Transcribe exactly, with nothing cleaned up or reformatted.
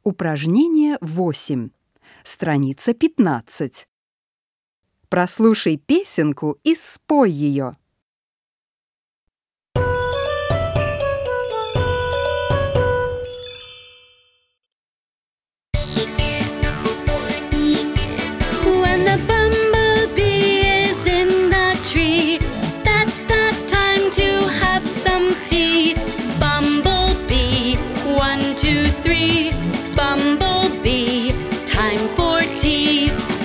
Упражнение восемь. Страница пятнадцать. Прослушай песенку и спой ее. When the bumblebee is in the tree, that's the time to have some tea. Bumblebee, one, two, three. Bumblebee, time for tea.